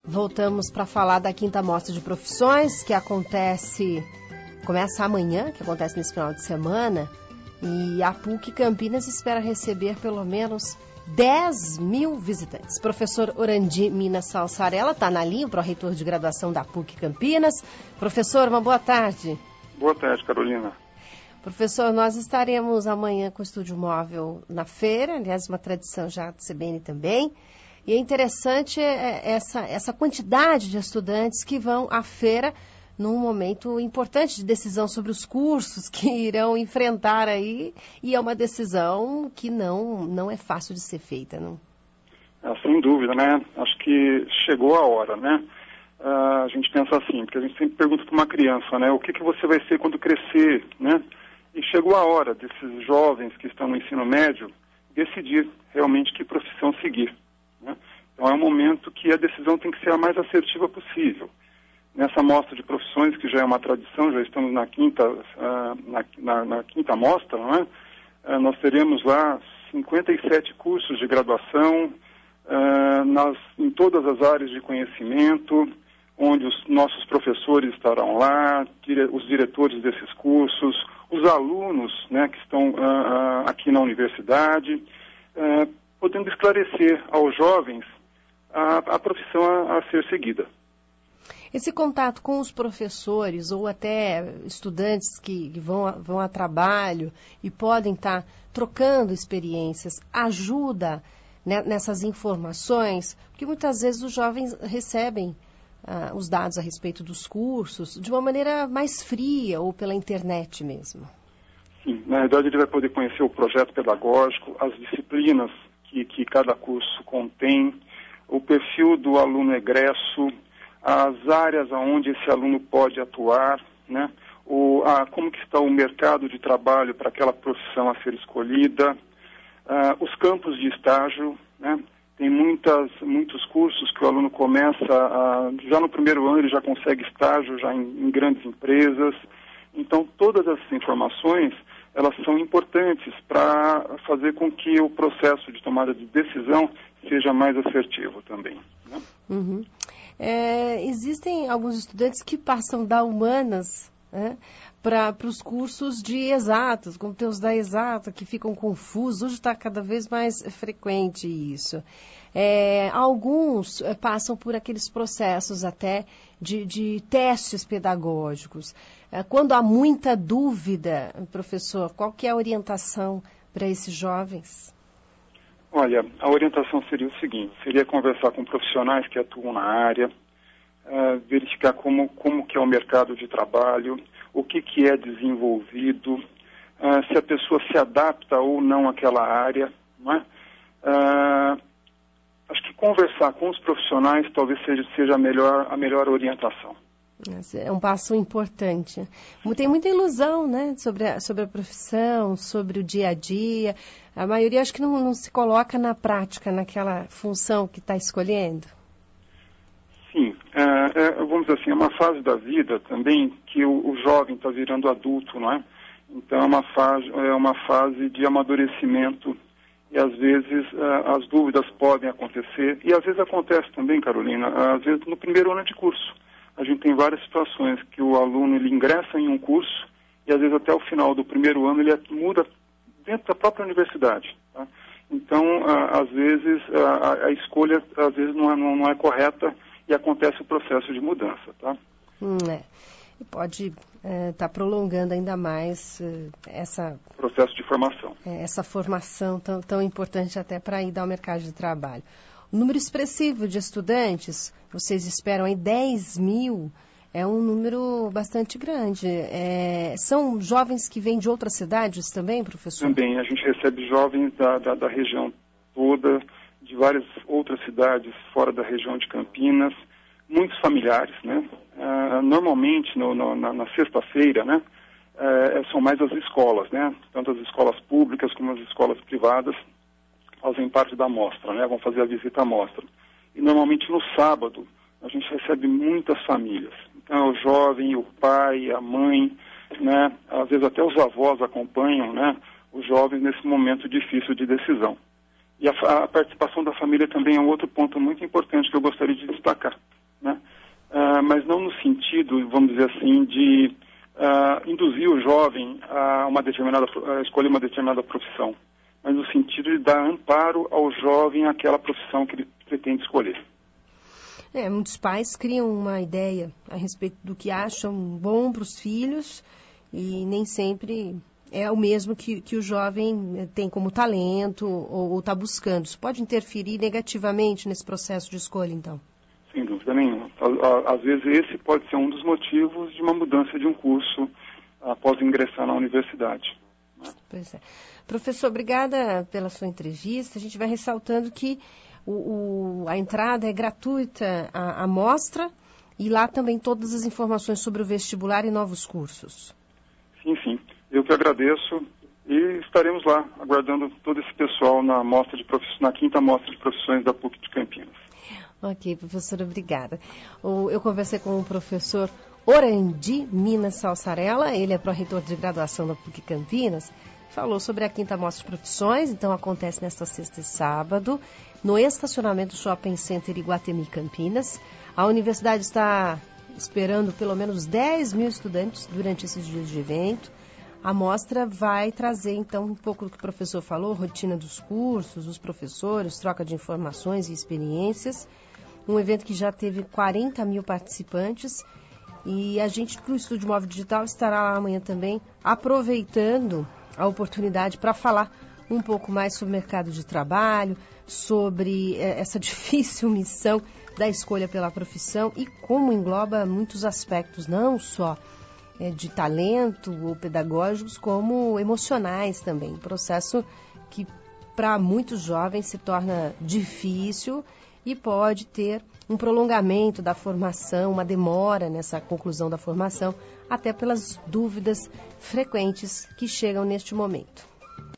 Voltamos para falar da quinta mostra de profissões, que começa amanhã, que acontece nesse final de semana, e a PUC Campinas espera receber pelo menos 10 mil visitantes. Professor Orandi Minas Salsarella está na linha, pró-reitor de graduação da PUC Campinas. Professor, uma boa tarde. Boa tarde, Carolina. Professor, nós estaremos amanhã com o Estúdio Móvel na feira, aliás, uma tradição já do CBN também. E é interessante essa quantidade de estudantes que vão à feira num momento importante de decisão sobre os cursos que irão enfrentar aí, e é uma decisão que não é fácil de ser feita, não? Sem dúvida, né? Acho que chegou a hora, né? A gente pensa assim, porque a gente sempre pergunta para uma criança, né? O que você vai ser quando crescer, né? E chegou a hora desses jovens que estão no ensino médio decidir realmente que profissão seguir, né? Então é um momento que a decisão tem que ser a mais assertiva possível. Nessa mostra de profissões, que já é uma tradição, já estamos na quinta mostra, não é? Nós teremos lá 57 cursos de graduação em todas as áreas de conhecimento, onde os nossos professores estarão lá, os diretores desses cursos, os alunos, né, que estão aqui na universidade, podendo esclarecer aos jovens a profissão a ser seguida. Esse contato com os professores ou até estudantes que vão a trabalho e podem estar trocando experiências, ajuda, né, nessas informações, porque muitas vezes os jovens recebem os dados a respeito dos cursos de uma maneira mais fria ou pela internet mesmo. Sim, na verdade ele vai poder conhecer o projeto pedagógico, as disciplinas que cada curso contém, o perfil do aluno egresso, as áreas onde esse aluno pode atuar, né? Como que está o mercado de trabalho para aquela profissão a ser escolhida, os campos de estágio, né? Tem muitos cursos que o aluno começa, já no primeiro ano ele já consegue estágio já em grandes empresas. Então todas essas informações, elas são importantes para fazer com que o processo de tomada de decisão seja mais assertivo também, né? Uhum. Existem alguns estudantes que passam da humanas, né, para os cursos de exatas, como tem os da exata, que ficam confusos. Hoje está cada vez mais frequente isso. Alguns passam por aqueles processos até de testes pedagógicos. Quando há muita dúvida, professor, qual que é a orientação para esses jovens? Olha, a orientação seria o seguinte, seria conversar com profissionais que atuam na área, verificar como que é o mercado de trabalho, o que é desenvolvido, se a pessoa se adapta ou não àquela área, não é? Acho que conversar com os profissionais talvez seja a melhor orientação. É um passo importante. Tem muita ilusão, né, sobre a profissão, sobre o dia a dia. A maioria acho que não se coloca na prática, naquela função que está escolhendo. Sim, vamos dizer assim, é uma fase da vida também que o jovem está virando adulto, não é? Então é uma fase de amadurecimento e às vezes as dúvidas podem acontecer. E às vezes acontece também, Carolina, às vezes no primeiro ano de curso. A gente tem várias situações que o aluno ele ingressa em um curso e às vezes até o final do primeiro ano ele muda dentro da própria universidade, tá? Então, às vezes, a escolha às vezes não é correta e acontece o processo de mudança, tá? E pode estar prolongando ainda mais processo de formação. Essa formação tão importante até para ir ao mercado de trabalho. O número expressivo de estudantes, vocês esperam aí 10 mil, é um número bastante grande. São jovens que vêm de outras cidades também, professor? Também, a gente recebe jovens da região toda, de várias outras cidades fora da região de Campinas, muitos familiares, né? Normalmente, na sexta-feira, né, são mais as escolas, né? Tanto as escolas públicas como as escolas privadas fazem parte da mostra, né? Vão fazer a visita à mostra. E normalmente no sábado a gente recebe muitas famílias. Então o jovem, o pai, a mãe, né? Às vezes até os avós acompanham, né, os jovens nesse momento difícil de decisão. E a participação da família também é um outro ponto muito importante que eu gostaria de destacar. mas não no sentido, vamos dizer assim, de induzir o jovem a escolher uma determinada profissão, mas no sentido de dar amparo ao jovem àquela profissão que ele pretende escolher. Muitos pais criam uma ideia a respeito do que acham bom para os filhos e nem sempre é o mesmo que o jovem tem como talento ou está buscando. Isso pode interferir negativamente nesse processo de escolha, então? Sem dúvida nenhuma. Às vezes esse pode ser um dos motivos de uma mudança de um curso após ingressar na universidade. Pois é. Professor, obrigada pela sua entrevista. A gente vai ressaltando que a entrada é gratuita à mostra e lá também todas as informações sobre o vestibular e novos cursos. Sim. Eu que agradeço e estaremos lá aguardando todo esse pessoal na 5ª Mostra de Profissões da PUC de Campinas. Ok, professora, obrigada. Eu conversei com o professor Orandi Minas Salsarella, ele é pró-reitor de graduação da PUC Campinas, falou sobre a 5ª Mostra de Profissões, então acontece nesta sexta e sábado, no estacionamento do Shopping Center Iguatemi Campinas. A universidade está esperando pelo menos 10 mil estudantes durante esses dias de evento. A mostra vai trazer, então, um pouco do que o professor falou, rotina dos cursos, os professores, troca de informações e experiências. Um evento que já teve 40 mil participantes e a gente do Estúdio Móvel Digital estará lá amanhã também aproveitando a oportunidade para falar um pouco mais sobre o mercado de trabalho, sobre essa difícil missão da escolha pela profissão e como engloba muitos aspectos, não só de talento ou pedagógicos, como emocionais também. Um processo que para muitos jovens se torna difícil e pode ter um prolongamento da formação, uma demora nessa conclusão da formação, até pelas dúvidas frequentes que chegam neste momento.